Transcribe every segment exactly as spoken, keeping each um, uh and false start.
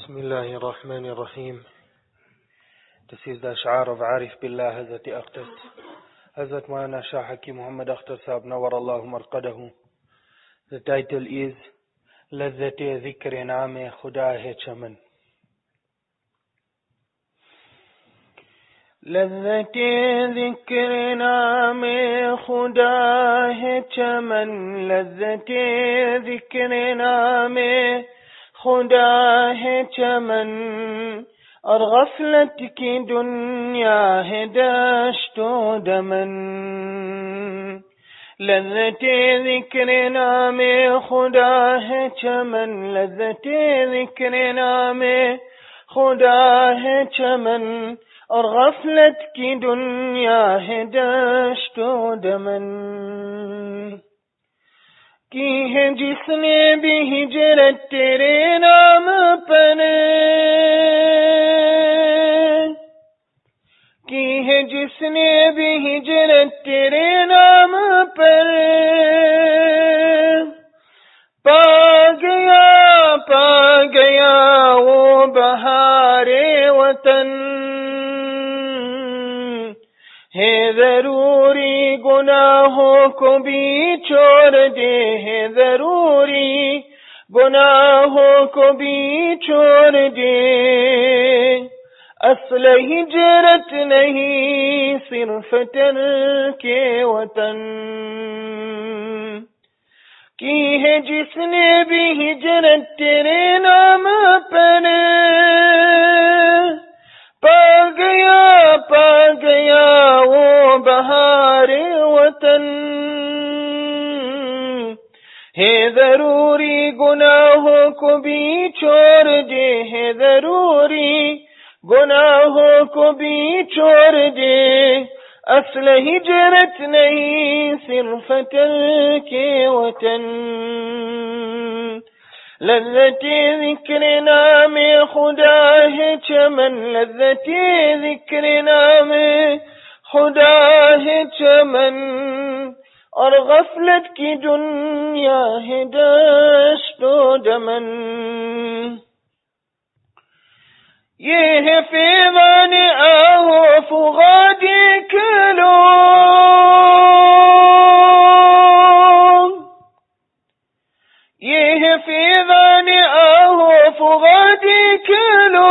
Bismillahir Rahmanir Rahim. This is the Ash'ar of Arif Billah Hazrat Akhtar. Hazrat Maulana Shah Hakim Muhammad Akhtar Sahab Nawar Marqadahu. The title is Lazzat-e Zikr Naam-e Khuda hai Chaman. Lazzat-e Zikr Naam-e Khuda hai Chaman. Lazzat-e Zikr Naam-e خدا ہے چمن اور غفلت کی دنیا ہے دشت و دمن. لذت ذکر نام خدا ہے چمن. لذت ذکر نام خدا ہے چمن اور غفلت کی دنیا ہے دشت و دمن. کی ہے جس نے بھی ہجرت تیرے نام پر, کی ہے جس نے بھی ہجرت تیرے نام پر, پا گیا پا گیا وہ بہار وطن. ہے ضروری گناہوں کو بھی چھوڑ دے, ہے ضروری گناہوں کو بھی چھوڑ دے. اصل ہجرت نہیں صرف ترک وطن. کی ہے جس نے بھی ہجرت تیرے نام پر, پا گیا پا گیا وہ بہار وطن. ہے ضروری گناہوں کو بھی چھوڑ دے, ہے ضروری گناہوں کو بھی چھوڑ دے. اصل ہجرت نہیں صرف ترک وطن. لذت ذکر نام خدا ہے چمن. لذت ذکر نام خدا ہے چمن اور غفلت کی دنیا ہے دشت و دمن. یہ ہے فیضان آہو فغا دیکھ لو, یہ ہے فیضان آہو فغا دیکھ لو.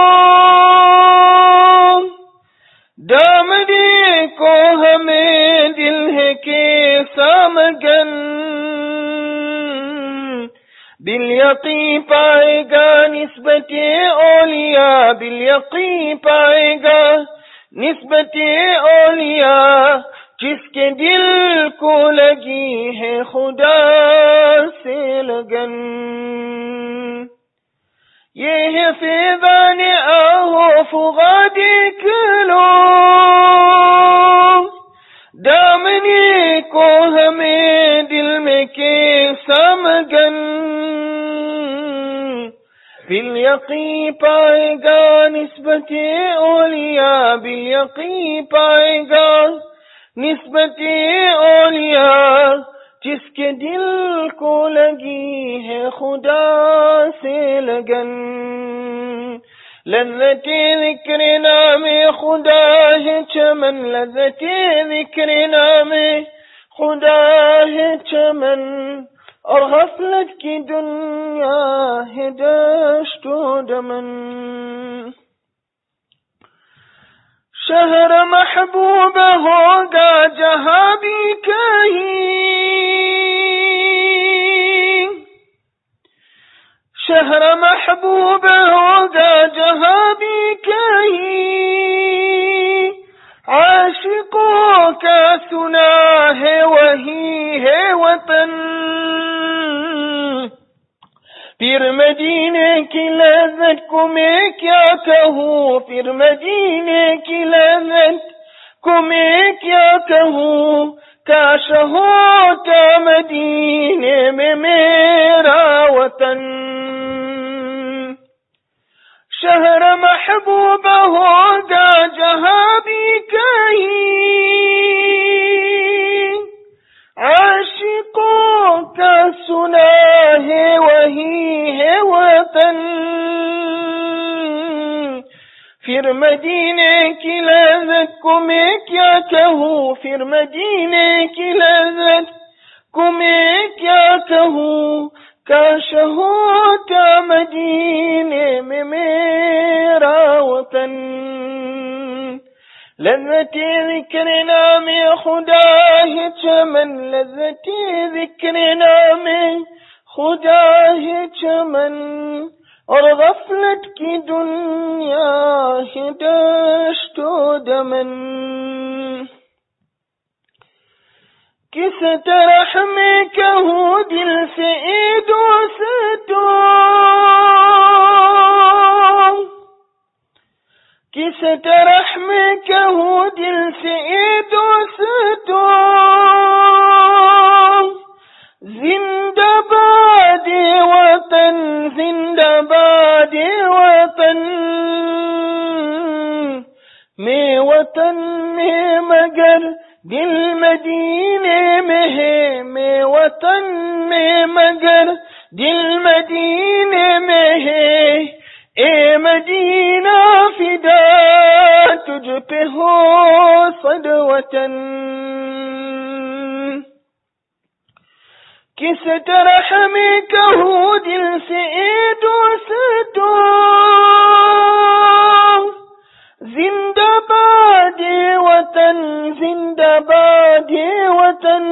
دامدی کو ہمیں دل ہے کہ سامگن, بالیقی پائے گا نسبت اولیاء. بالیقی پائے گا نسبت اولیاء جس کے دل کو لگی ہے خدا سے لگن. یہ ہے فیضان آہو فغا دیکھ لو. دامنی کو ہمیں دل میں کے سامگن, بالیقی پائے گا نسبت اولیاء. بالیقی پائے گا نسبت اولیاء جس کے دل کو لگی ہے خدا سے لگن. لذت ذکر نام خدا ہے چمن. لذت ذکر نام خدا ہے چمن اور غفلت کی دنیا ہے دشت و دمن. شہر محبوب ہوگا جہاں بھی کہیں, شہر محبوب ہوگا جہاں بھی کہیں. عاشقوں کا سنا ہے وہی ہے وطن. پھر مدینے کی لذت کو میں کیا کہوں, پھر مدینے کی لذت کو میں کیا کہوں. کاش ہوتا مدینے میں میرا وطن. شہر محبوب ہوگا جہاں بھی کہیں, عاشقوں کا سنا ہے وہی ہے وطن. پھر مدینے کی لذت کو میں کیا کہوں، پھر مدینے کی لذت کو میں کیا کہوں، کاش ہوتا مدینے میں میرا وطن. لذت ذکر نام خدا ہے چمن، لذت ذکر نام خدا ہے چمن، اور غفلت کی دنیا ہے دشت و دمن. کس طرح میں کہوں دل سے اے دوستو، کس طرح میں کہوں دل سے اے دوستو، زندہ باد وطن، زندہ باد وطن. میں وطن میں مگر دل مدینے میں ہے، میں وطن میں مگر دل مدینے میں ہے. اے مدینہ فدا تجھ پہ ہو صد وطن. کس طرح میں کہوں دل سے اے دوستو، زندہ باد وطن، زندہ باد وطن.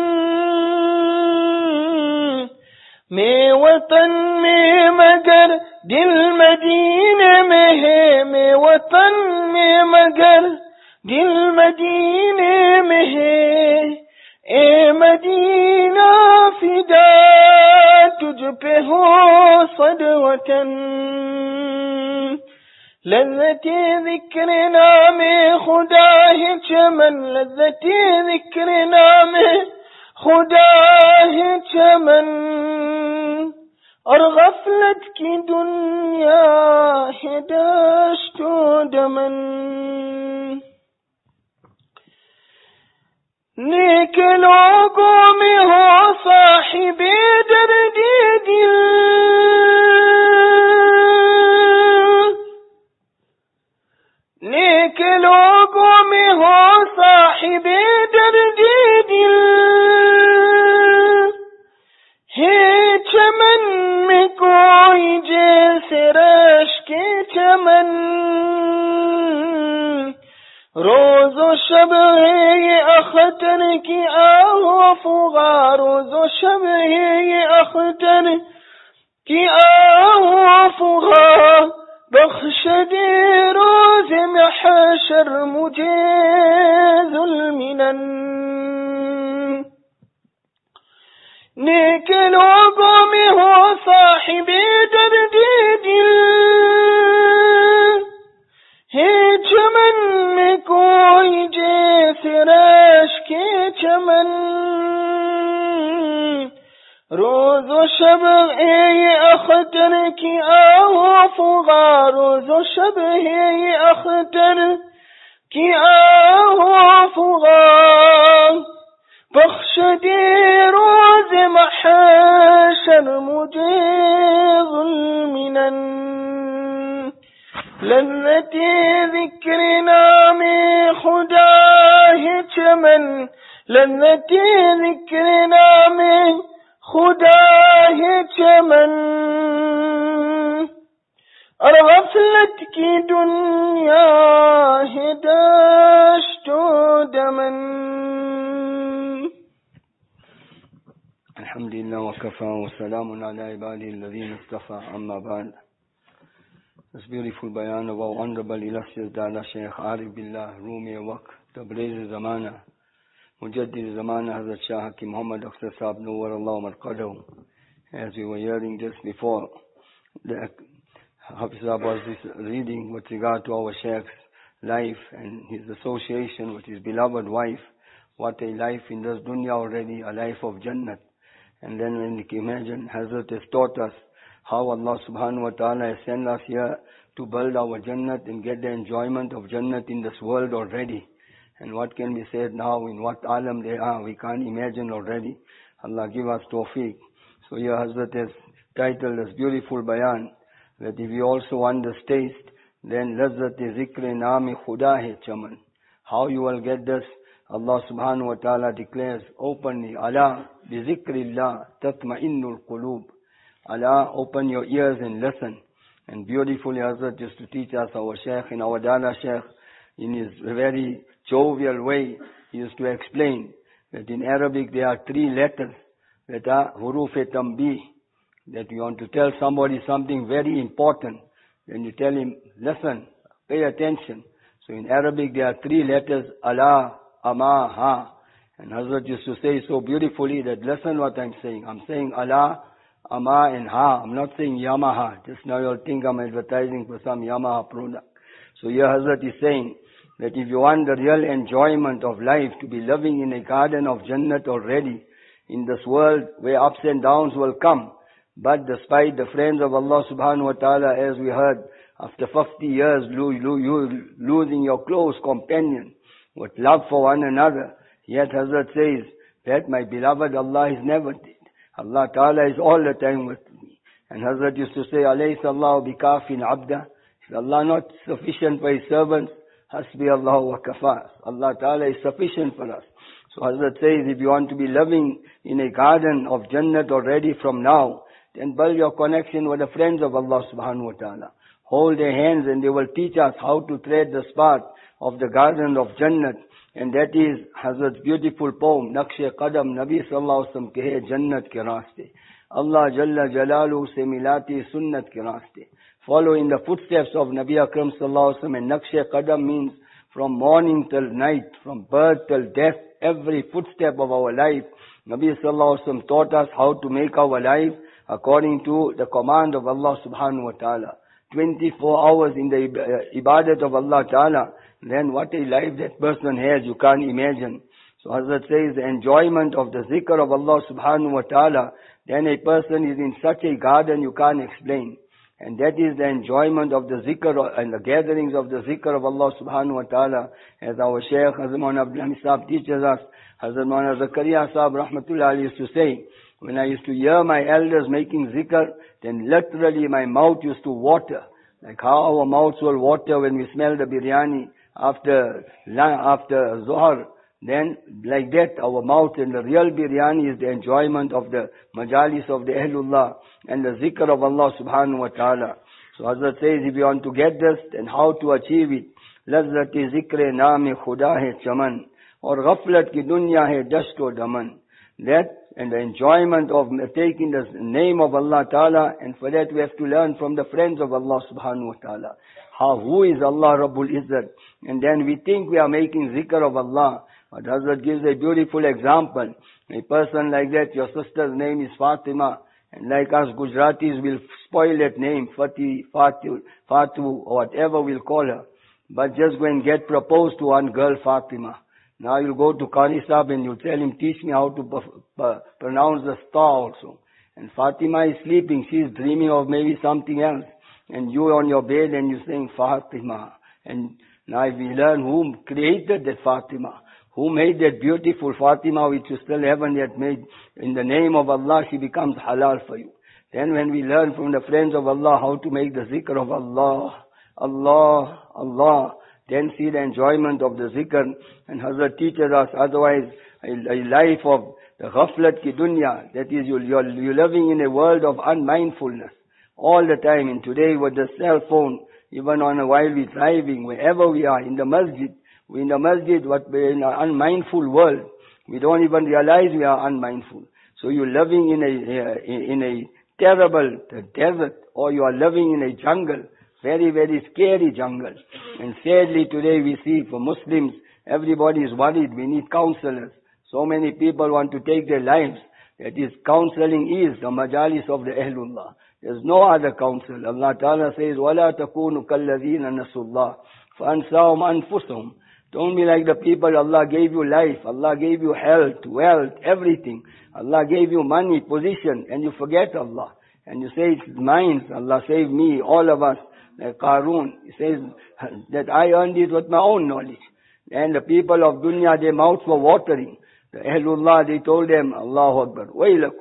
میں وطن میں مگر دل مدینے میں ہے، میں وطن میں مگر دل مدینے میں ہے. اے مدینہ فدا تجھ پہ ہو صد وطن. لذت ذکر نام خدا ہے چمن، لذت ذکر نام خدا ہے چمن، اور غفلت کی دنیا ہے دشت و دمن. نیک لوگوں میں ہو صاحب درد دل، نیک لوگوں میں ہو صاحب درد دل. ہے چمن میں کوئی جیسے رش کے چمن، روز و شب ہے یہ اختر کی آہ فغاں، روز و شب ہے یہ اختر کی آہ فغاں. بخش دے روز محشر مجھے ذوالمنن. نیک لوگوں میں ہو صاحب درد دل، ہے چمن میں کوئی جیسے رش کے چمن، روز و شب ہے یہ اختر کی آہ فغاں، روز و شب ہے یہ اختر کی آہ فغاں. بخش دے روز محشر مجھے ذوالمنن. لذت ذکر نام خدا ہے چمن، لذت ذکر نام خدا ہے چمن، اور غفلت کی دنیا ہے دشت و دمن. الحمدللہ وکفا وسلام علی عبادہ الذین اصطفى. اما بعد. This beautiful bayan of our honorable illustrious Dada Shaykh Arif Billah Rumi Waqt Tabriz Zamana Mujaddid Zamana Hazrat Shah Hakim Muhammad Akhtar Sahab Nawwar Allah Marqadahu. As we were hearing just before, the Hafizah was this reading with regard to our Shaykh's life and his association with his beloved wife. What a life in this dunya already, a life of Jannat. And then when we can imagine, Hazrat has taught us how Allah subhanahu wa ta'ala has sent us here to build our Jannat and get the enjoyment of Jannat in this world already. And what can be said now, in what alam they are, we can't imagine already. Allah give us tawfiq. So here Hazrat has titled this beautiful bayan, that if we also want this taste, then lazzat zikr naam khuda hai chaman. How you will get this? Allah subhanahu wa ta'ala declares openly, Allah bi zikrillah tatma'innul qulub. Allah, open your ears and listen. And beautifully Hazrat used to teach us, our Shaykh, in our Dada Shaykh, in his very jovial way, he used to explain that in Arabic there are three letters that are huruf-e-tambih, that you want to tell somebody something very important, then you tell him, listen, pay attention. So in Arabic there are three letters, Allah, Ama, Ha. And Hazrat used to say so beautifully that listen what I'm saying. I'm saying Allah, Ama and Ha. I'm not saying Yamaha. Just now you'll think I'm advertising for some Yamaha product. So here Hazrat is saying that if you want the real enjoyment of life, to be living in a garden of Jannat already, in this world where ups and downs will come, but despite the friends of Allah subhanahu wa ta'ala, as we heard, after fifty years lo- lo- you losing your close companion, with love for one another, yet Hazrat says that my beloved Allah is never dead. Allah Ta'ala is all the time with me. And Hazrat used to say, Alayhi sallahu bikafin abda. Is Allah not sufficient for His servants? Hasbi Allah wa kafas. Allah Ta'ala is sufficient for us. So Hazrat says, if you want to be living in a garden of Jannat already from now, then build your connection with the friends of Allah subhanahu wa ta'ala. Hold their hands and they will teach us how to tread the path of the garden of Jannat. And that is Hazrat's beautiful poem, Naqsh Qadam Nabi Sallallahu Alaihi Wasallam ke hai Jannat ke raaste. Allah Jalla Jalalu se milati sunnat ke raaste. Follow in the footsteps of Nabi Akram Sallallahu Alaihi Wasallam. And Naqsh Qadam means from morning till night, from birth till death, every footstep of our life. Nabi Sallallahu Alaihi Wasallam taught us how to make our life according to the command of Allah Subhanahu Wa Ta'ala. twenty-four hours in the ibadat of Allah Ta'ala. Then what a life that person has, you can't imagine. So Hazrat says, the enjoyment of the zikr of Allah subhanahu wa ta'ala, then a person is in such a garden you can't explain. And that is the enjoyment of the zikr and the gatherings of the zikr of Allah subhanahu wa ta'ala. As our Shaykh Hazrat Maulana Abdul Hamid Sahib teaches us, Hazrat Maulana Zakaria Sahib Rahmatullah Ali used to say, when I used to hear my elders making zikr, then literally my mouth used to water. Like how our mouths will water when we smell the biryani after after Zohar, then like that our mouth, and the real biryani is the enjoyment of the majalis of the Ahlullah and the zikr of Allah subhanahu wa ta'ala. So Hazrat says, if you want to get this, then how to achieve it? Lazzati zikre naam khuda hai chaman, or ghaflat ki dunya hai dasto daman. That and the enjoyment of taking the name of Allah Ta'ala, and for that we have to learn from the friends of Allah subhanahu wa ta'ala. How, who is Allah Rabbul Izzat? And then we think we are making zikr of Allah. But Hazrat gives a beautiful example. A person like that, your sister's name is Fatima, and like us Gujaratis will spoil that name, Fati, Fatu, Fatu, or whatever we'll call her. But just go and get proposed to one girl, Fatima. Now you'll go to Qari Sahib and you'll tell him, teach me how to p- pronounce the sta also. And Fatima is sleeping, she's dreaming of maybe something else. And you on your bed and you're saying Fatima. And now if we learn who created that Fatima, who made that beautiful Fatima which you still haven't yet made, in the name of Allah she becomes halal for you. Then when we learn from the friends of Allah how to make the zikr of Allah, Allah, Allah, then see the enjoyment of the zikr. And Hazrat teaches us, otherwise a, a life of the ghaflat ki dunya, that is you, you're, you're living in a world of unmindfulness all the time. And today with the cell phone, even on a while we're driving, wherever we are, in the masjid, we're in the masjid, but we're in an unmindful world. We don't even realize we are unmindful. So you're living in a, in a terrible desert, or you are living in a jungle, very, very scary jungle. And sadly today we see for Muslims, everybody is worried, we need counselors. So many people want to take their lives. That is, counseling is the majalis of the Ahlullah. There's no other counsel. Allah Ta'ala says, وَلَا تَكُونُوا كَالَّذِينَ نَسُوا اللَّهِ فَأَنْسَاهُمْ أَنفُسَهُمْ. Don't be like the people, Allah gave you life, Allah gave you health, wealth, everything. Allah gave you money, position, and you forget Allah. And you say, it's mine, Allah save me, all of us. Like Qarun, he says that I earned it with my own knowledge. And the people of dunya, their mouths were watering. The Ahlullah, they told them, Allahu Akbar, wailakum,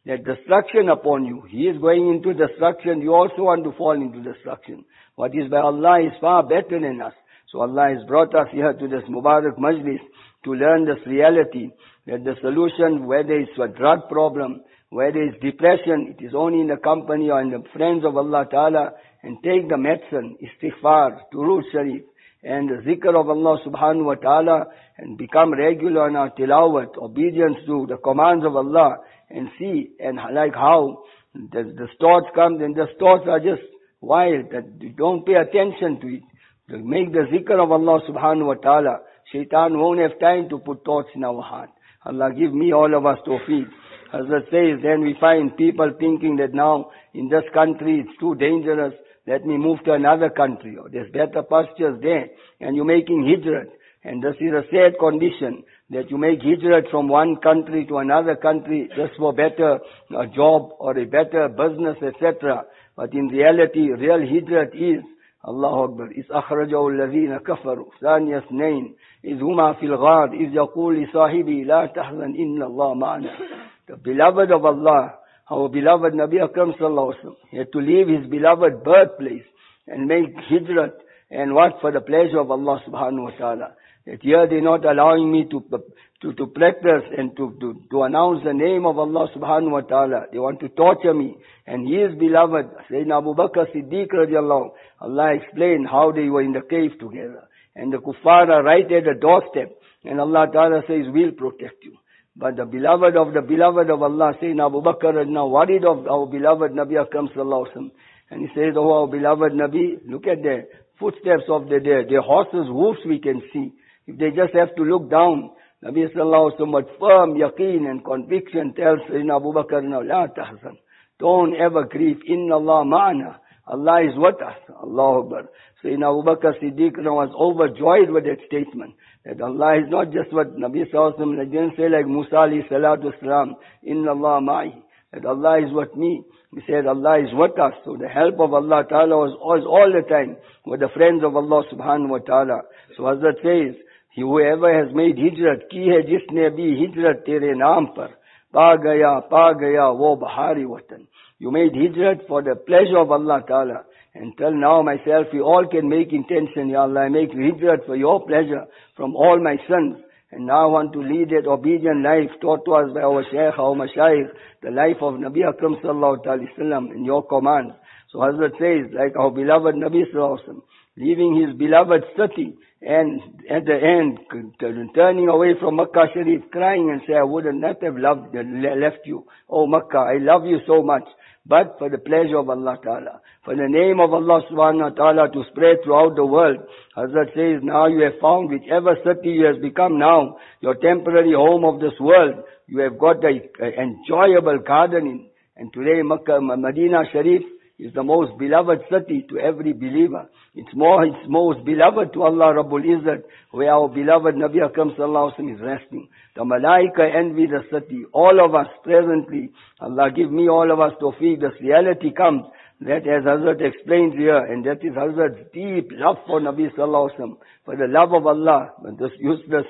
that destruction upon you. He is going into destruction. You also want to fall into destruction. What is by Allah is far better than us. So Allah has brought us here to this Mubarak Majlis to learn this reality, that the solution, whether it's a drug problem, whether it's depression, it is only in the company or in the friends of Allah Ta'ala, and take the medicine, istighfar, Durood Sharif, and the zikr of Allah Subhanahu Wa Ta'ala, and become regular in our tilawat, obedience to the commands of Allah, and see, and like how the, the thoughts come, and the thoughts are just wild, that you don't pay attention to it. Make the zikr of Allah Subhanahu Wa Ta'ala. Shaitan won't have time to put thoughts in our heart. Allah give me all of us tawfiq. Hazrat says, then we find people thinking that now in this country it's too dangerous, let me move to another country, or there's better pastures there, and you're making hijrat. And this is a sad condition, that you make hijrat from one country to another country just for better a job or a better business, et cetera. But in reality, real hijrat is, Allahu Akbar, is akhrajahu alladhina kafaru, thani ithnain, is huma fil ghar, is yaqul li sahibi, la tahzan inna Allah ma'ana. The beloved of Allah, our beloved Nabi Akram Sallallahu Alaihi Wasallam, he had to leave his beloved birthplace and make hijrat, and what, for the pleasure of Allah Subhanahu Wa Ta'ala. That here they're not allowing me to, to, to practice and to, to, to announce the name of Allah Subhanahu Wa Ta'ala. They want to torture me. And he is beloved, Sayyidina Abu Bakr Siddiq radiallahu, Allah explained how they were in the cave together. And the kuffar are right at the doorstep. And Allah Ta'ala says, we'll protect you. But the beloved of the beloved of Allah, Sayyidina Abu Bakr, is now worried of our beloved Nabi Akram Sallallahu Alaihi Wasallam. And he says, oh, our beloved Nabi, look at the footsteps of the, their, their horses' hoofs we can see. If they just have to look down, Nabi Sallallahu Alaihi Wasallam with firm yaqeen and conviction tells Sayyidina Abu Bakr, now, la tahzan, don't ever grieve, inna Allah ma'ana, Allah is with us, Allahu Akbar. Sayyidina Abu Bakr Siddiq was overjoyed with that statement, that Allah is not just what Nabi Sallallahu Alaihi Wasallam didn't say like Musa alayhi salatu wasalam, inna Allah ma'i, that Allah is with me. He said Allah is with us. So the help of Allah Ta'ala was, was all the time with the friends of Allah Subhanahu Wa Ta'ala. So Hazrat says, whoever has made hijrat, ki hai jisne bhi hijrat tere naam par, pa gaya, pa gaya, wo bahari watan. You made hijrat for the pleasure of Allah Ta'ala. And till now myself, we all can make intention, Ya Allah, I make hijrat for your pleasure from all my sins. And now I want to lead that obedient life taught to us by our Shaykh, our Mashayikh, the life of Nabi Akram Sallallahu Alaihi Wasallam in your commands. So Hazrat says, like our beloved Nabi Sallallahu Alaihi Wasallam, leaving his beloved city and at the end turning away from Makkah Sharif, crying and say, I would not have loved, left you. Oh Makkah, I love you so much. But for the pleasure of Allah Ta'ala, for the name of Allah Subhanahu Wa Ta'ala to spread throughout the world. Hazrat says, now you have found whichever city you has become now, your temporary home of this world, you have got the uh, enjoyable gardening. And today Makkah, Medina Sharif is the most beloved city to every believer. It's more, it's most beloved to Allah Rabbul Izzat, where our beloved Nabi Akram Sallallahu Alaihi Wasallam is resting. The Malaika envy the city. All of us presently, Allah give me all of us tawfiq, this reality comes, that as Hazrat explains here, and that is Hazrat's deep love for Nabi Sallallahu Alaihi Wasallam, for the love of Allah, but this useless,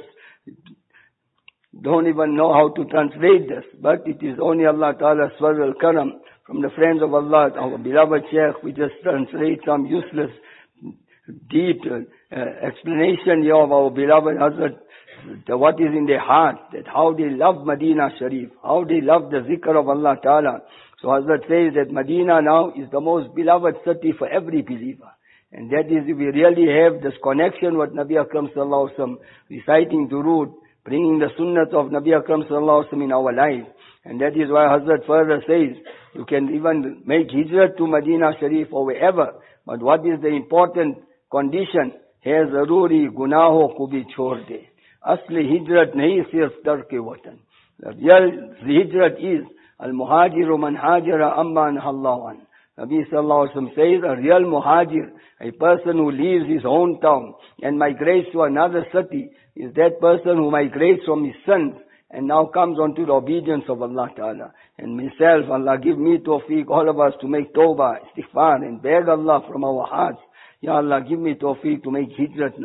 don't even know how to translate this, but it is only Allah Ta'ala's Fazl al-Karam, from the friends of Allah, our beloved Shaykh, we just translate some useless, deep uh, explanation here of our beloved Hazrat, the, what is in their heart, that how they love Medina Sharif, how they love the zikr of Allah Ta'ala. So Hazrat says that Medina now is the most beloved city for every believer. And that is, if we really have this connection with Nabi Akram Sallallahu Alaihi Wasallam, reciting Durood, bringing the sunnah of Nabi Akram Sallallahu Alaihi Wasallam in our life. And that is why Hazrat further says, you can even make hijrat to Medina Sharif or wherever. But what is the important condition? Hai zaruri gunaho ko bhi chhod de. Asli hijrat nahi sirf tarke watan. The real hijrat is al-muhajiru man hajara amma nahallahu an. Nabi Sallallahu Alaihi Wasallam says, a real muhajir, a person who leaves his hometown and migrates to another city, is that person who migrates from his sins and now comes onto the obedience of Allah Ta'ala. And myself, Allah give me tawfiq, all of us, to make tawbah, istighfar, and beg Allah from our hearts, Ya Allah, give me tawfiq to make hijrat now.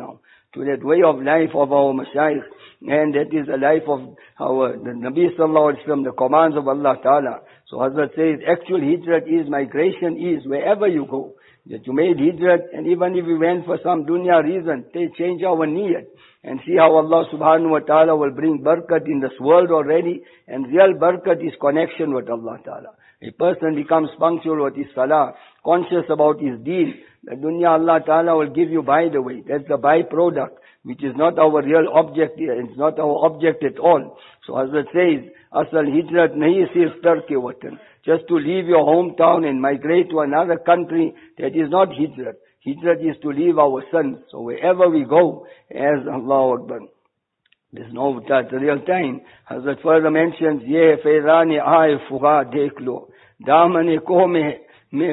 to that way of life of our Mashaykh, and that is the life of our the Nabi Sallallahu Alaihi Wasallam, the commands of Allah Ta'ala. So Hazrat says, actual hijrat is, migration is, wherever you go, that you made hijrat, and even if you went for some dunya reason, they change our niyat, and see how Allah Subhanahu Wa Ta'ala will bring barakat in this world already, and real barakat is connection with Allah Ta'ala. A person becomes punctual with his salah, conscious about his deen. The dunya Allah Ta'ala will give you by the way. That's the byproduct, which is not our real object here. It's not our object at all. So Hazrat says, Asal hijrat nahi sirf tarke watan. Just to leave your hometown and migrate to another country, that is not hijrat. Hijrat is to leave our sons. So wherever we go, as Allahu Akbar. There's no that real time. Hazrat further mentions, Ye fairani aaye fuga dekh lo. Damane ko me, me,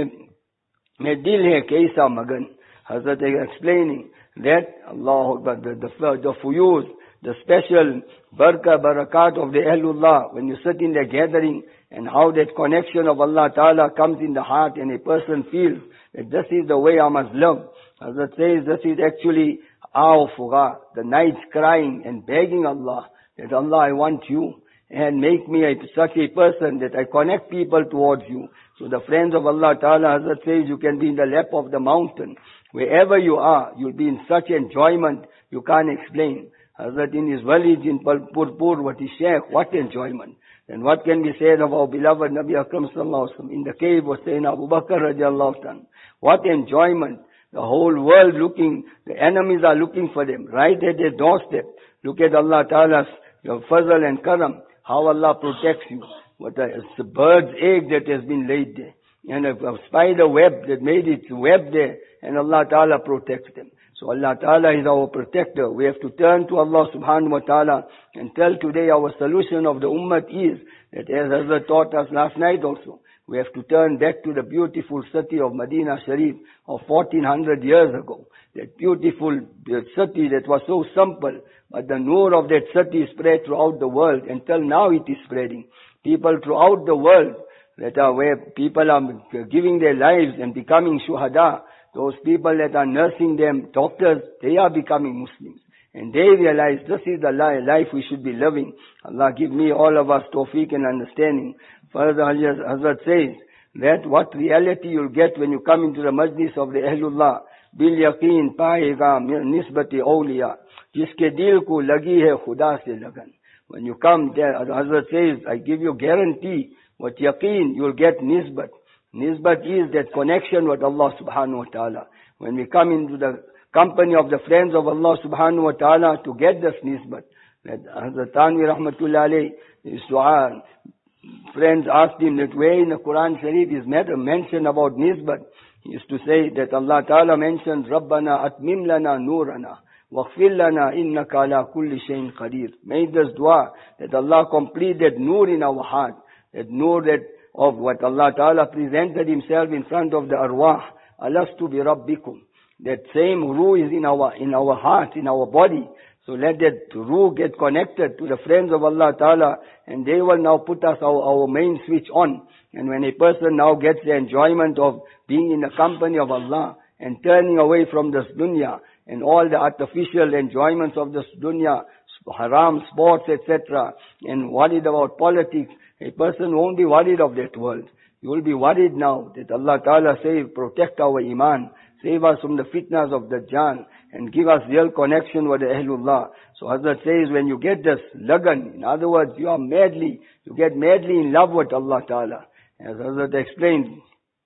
me dil hai kaisa magan. Hazrat is explaining that, Allah, the, the, the fuyuz, the special barakah, barakat of the Ahlullah, when you sit in the gathering, and how that connection of Allah Ta'ala comes in the heart, and a person feels that this is the way I must live. Hazrat says, this is actually our fuga, the nights crying and begging Allah, that Allah, I want you, and make me a, such a person that I connect people towards you. So the friends of Allah Ta'ala, Hazrat says, you can be in the lap of the mountain. Wherever you are, you'll be in such enjoyment, you can't explain. Hazrat in his village in Purpur, what is Shaykh, what enjoyment. And what can be said of our beloved Nabi Akram Sallallahu Alaihi Wasallam in the cave was saying Abu Bakr radiallahu ta'ala. What enjoyment. The whole world looking, the enemies are looking for them, right at their doorstep. Look at Allah Ta'ala's your fazl and karam, how Allah protects you. What a, it's a bird's egg that has been laid there. And a, a spider web that made its web there, and Allah Ta'ala protects them. So Allah Ta'ala is our protector. We have to turn to Allah Subhanahu Wa Ta'ala and tell today our solution of the ummah is that, as Hazrat taught us last night also, we have to turn back to the beautiful city of Medina Sharif of fourteen hundred years ago. That beautiful city that was so simple, but the nur of that city spread throughout the world. Until now it is spreading. People throughout the world, that are where people are giving their lives and becoming shuhada, those people that are nursing them, doctors, they are becoming Muslims. And they realize this is the life we should be living. Allah give me, all of us, tawfiq and understanding. Further, Hazrat says that what reality you'll get when you come into the majlis of the Ahlullah. Bil yaqeen paega nisbati awliya. Jiske dil ko lagi hai khuda se lagan. When you come there, Hazrat says, I give you guarantee, what yaqeen, you'll get nisbat. Nisbat is that connection with Allah Subhanahu Wa Ta'ala. When we come into the company of the friends of Allah Subhanahu Wa Ta'ala to get this nisbat. That Hazrat Tanvi Rahmatullah alayhi, his dua, friends asked him that where in the Quran Sharif is mentioned about nisbat. He used to say that Allah Ta'ala mentions, Rabbana atmim lana nurana, waghfir lana innaka ala kulli shayin qadir. Make this dua that Allah complete that nur in our heart, that nur that of what Allah Ta'ala presented Himself in front of the arwah. Alastu bi rabbikum. That same ruh is in our, in our heart, in our body. So let that ruh get connected to the friends of Allah Ta'ala, and they will now put us our, our main switch on. And when a person now gets the enjoyment of being in the company of Allah, and turning away from this dunya, and all the artificial enjoyments of this dunya, haram, sports, et cetera, and worried about politics, a person won't be worried of that world. You will be worried now that Allah Ta'ala save, protect our iman, save us from the fitnas of Dajjal, and give us real connection with the Ahlullah. So Hazrat says, when you get this lagan, in other words, you are madly, you get madly in love with Allah Ta'ala. As Hazrat explained,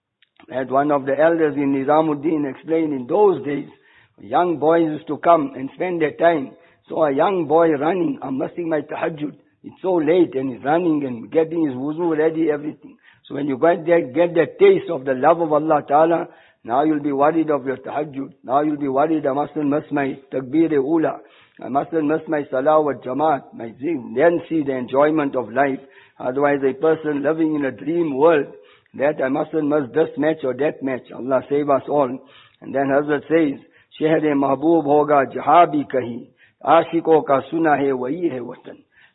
that one of the elders in Nizamuddin explained, in those days, young boys used to come and spend their time. So a young boy running, I'm missing my tahajjud. It's so late, and he's running and getting his wuzu ready, everything. So when you get that, get that taste of the love of Allah Ta'ala, now you'll be worried of your tahajjud. Now you'll be worried, I mustn't miss my takbir-e-ula. I mustn't miss my salah wa jamaat. My zing. Then see the enjoyment of life. Otherwise a person living in a dream world, that I mustn't miss this match or that match. Allah save us all. And then Hazrat says, Sheher-e mahboob hoga jaha bhi kahi. Aashiko ka suna hai wahi hai watan.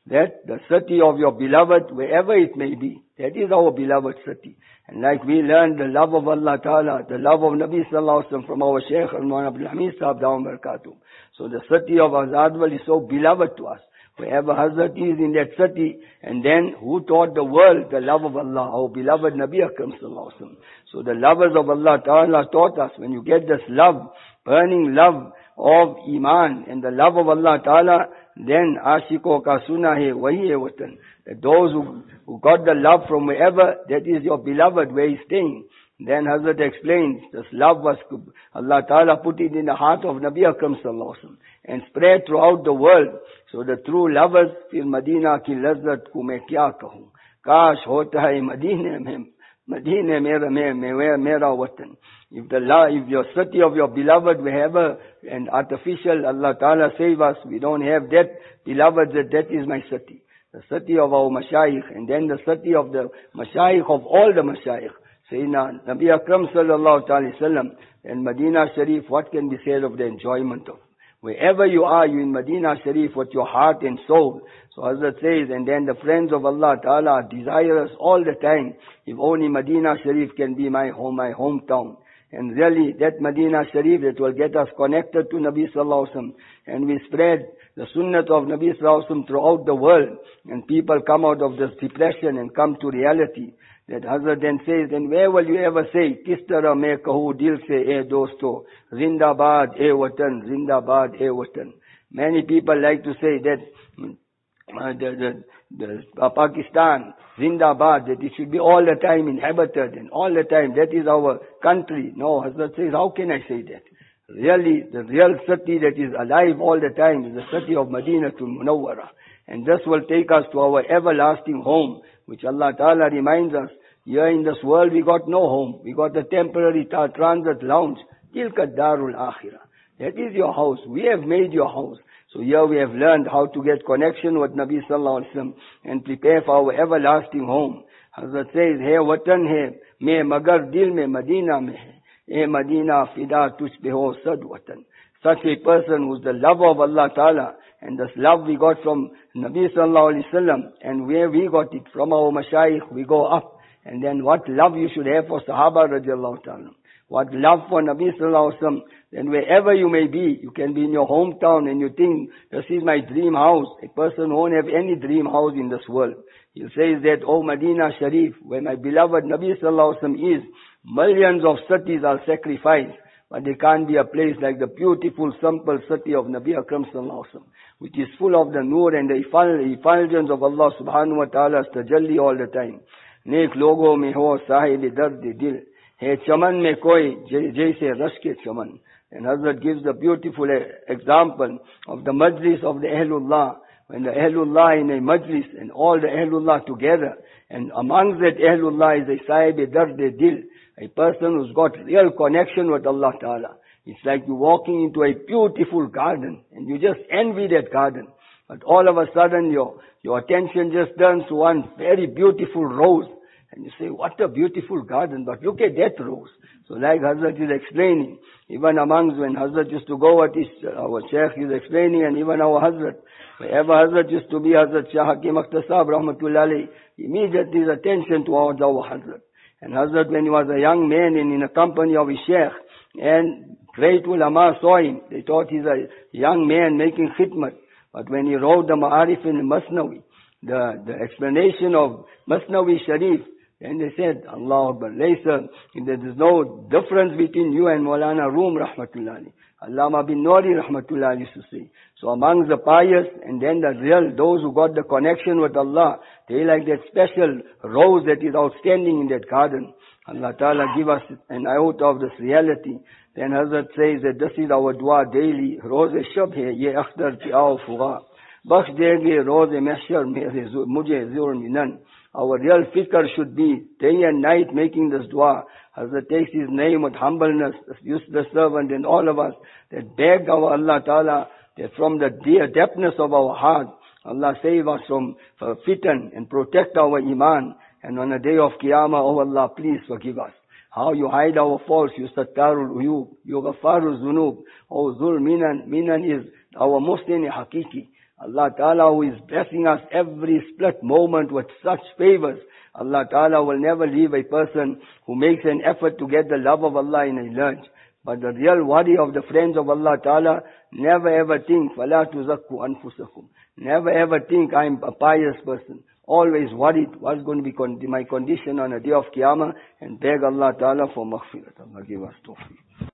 that the sati of your beloved, wherever it may be, that is our beloved sati. And like we learned the love of Allah Ta'ala, the love of Nabi Sallallahu Alaihi Wasallam from our Shaykh Al-Mu'an Abdul Hamid Sahab Dawam Barakatuh. So the sati of Azadwal is so beloved to us. Wherever Hazrat is in that sati, and then who taught the world the love of Allah, our beloved Nabi Akram Sallallahu Alaihi Wasallam. So the lovers of Allah Ta'ala taught us, when you get this love, burning love of Iman and the love of Allah Ta'ala, then ashiko ka suna hai wahi hai watan. That those who, who got the love from wherever, that is your beloved where he's staying. Then Hazrat explains, this love was, Allah Ta'ala put it in the heart of Nabi Akram Sallallahu Alaihi Wasallam and spread throughout the world. So the true lovers, fir Madina ki lazzat ko main kya kahun. Kash hota hai Madina mein, Madina mera mein, mera watan. If the love, if your sati of your beloved wherever and artificial, Allah Ta'ala save us, we don't have that beloved, that that is my sati. The sati of our mashayikh, and then the sati of the mashayikh of all the mashayikh. Sayyidina Nabi Akram Sallallahu Alaihi Wasallam and Medina Sharif, what can be said of the enjoyment of? Wherever you are, you in Medina Sharif with your heart and soul. So Hazrat says, and then the friends of Allah Ta'ala desire us all the time. If only Medina Sharif can be my home, my hometown. And really, that Medina Sharif, that will get us connected to Nabi Sallallahu Alaihi Wasallam. And we spread the sunnah of Nabi Sallallahu Alaihi Wasallam throughout the world. And people come out of this depression and come to reality. That Hazrat then says, and where will you ever say, Kis tarah main kahu dil se eh dosto, Zindabad eh watan, Zindabad eh watan. Many people like to say that uh, the, the, the uh, Pakistan, Zindabad, that it should be all the time inhabited and all the time, that is our country. No, Hazrat says, how can I say that? Really, the real sati that is alive all the time is the sati of Madinatul Munawwara. And this will take us to our everlasting home, which Allah Ta'ala reminds us, here in this world we got no home. We got a temporary ta- transit lounge. Tilka Darul Akhirah. That is your house. We have made your house. So here we have learned how to get connection with Nabi Sallallahu Alaihi Wasallam and prepare for our everlasting home. Hazrat says, Hai watan hai, main magar dil mein Madina mein hai. Eh Madina fida tuch pe ho sad watan. Such a person who's the lover of Allah Ta'ala, and this love we got from Nabi Sallallahu Alaihi Wasallam, and where we got it from our mashayikh, we go up. And then what love you should have for Sahaba radiallahu ta'ala. What love for Nabi Sallallahu Alaihi Wasallam. Then wherever you may be, you can be in your hometown and you think, this is my dream house. A person won't have any dream house in this world. He says that, oh Medina Sharif, where my beloved Nabi Sallallahu Alaihi Wasallam is, millions of satis are sacrificed. But there can't be a place like the beautiful, simple sati of Nabi Akram Sallallahu Alaihi Wasallam, which is full of the nur and the effulgence of Allah Subhanahu Wa Ta'ala's tajalli all the time. Nek logo mein ho sahib dard dil, hai chaman mein koi jaise rash ke chaman. And Hazrat gives the beautiful example of the majlis of the Ahlullah. When the Ahlullah in a majlis and all the Ahlullah together, and amongst that Ahlullah is a sahib dard dil, a person who's got real connection with Allah Ta'ala. It's like you're walking into a beautiful garden and you just envy that garden. But all of a sudden your, your attention just turns to one very beautiful rose. And you say, what a beautiful garden, but look at that rose. So like Hazrat is explaining, even amongst when Hazrat used to go at his, our Shaykh is explaining, and even our Hazrat, wherever Hazrat used to be, Hazrat Shah Hakim Akhtar Sahab Rahmatullah Alayhi, immediately his attention towards our Hazrat. And Hazrat, when he was a young man and in the company of his Shaykh, and great ulama saw him, they thought he's a young man making khidmat. But when he wrote the Ma'arif in Masnawi, the, the explanation of Masnawi Sharif, and they said, Allah Akbar, Laysa, there is no difference between you and Maulana Rum Rahmatullahi. Allama bin Nori Rahmatullahi used to say. So amongst the pious and then the real, those who got the connection with Allah, they like that special rose that is outstanding in that garden. Allah Ta'ala give us an iota of this reality. Then Hazrat says that this is our dua daily. Roze shab hai, ye akhtar ki aao fuga. Bakhsh dege roze mahshar mere mujhe zur minan. Our real fikr should be day and night making this dua. Hazrat takes his name with humbleness, the servant and all of us that beg our Allah Ta'ala that from the dear depthness of our heart, Allah save us from fitan and protect our iman. And on the day of Qiyamah, oh Allah, please forgive us. How you hide our faults, you sattarul uyub, you ghafarul zunub. Oh Zul Minan, Minan is our Muslim hakiki. Allah Ta'ala who is blessing us every split moment with such favors. Allah Ta'ala will never leave a person who makes an effort to get the love of Allah in his lunch. But the real worry of the friends of Allah Ta'ala, never ever think, فَلَا تُزَكُّوا أَنفُسَكُمْ. Never ever think I am a pious person. Always worried what's going to be con- my condition on the day of Qiyamah, and beg Allah Ta'ala for maghfirat. Allah give us tawfiq.